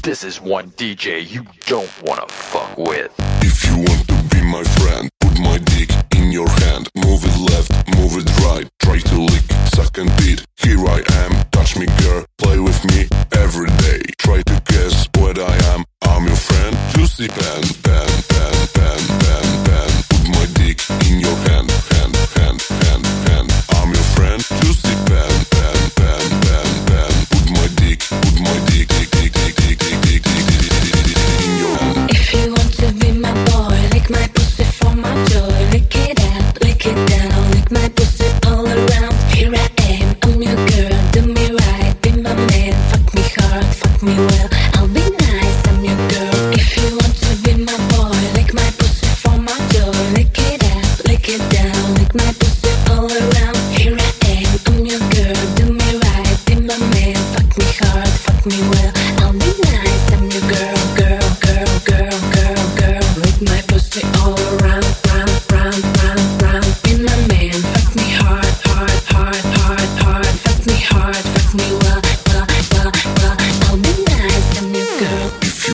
This is one DJ you don't wanna fuck with. If you want to be my friend, put my dick in your hand. Move it left, move it right. Try to lick, suck and beat. Here I am, touch me girl, play with me every day. Try to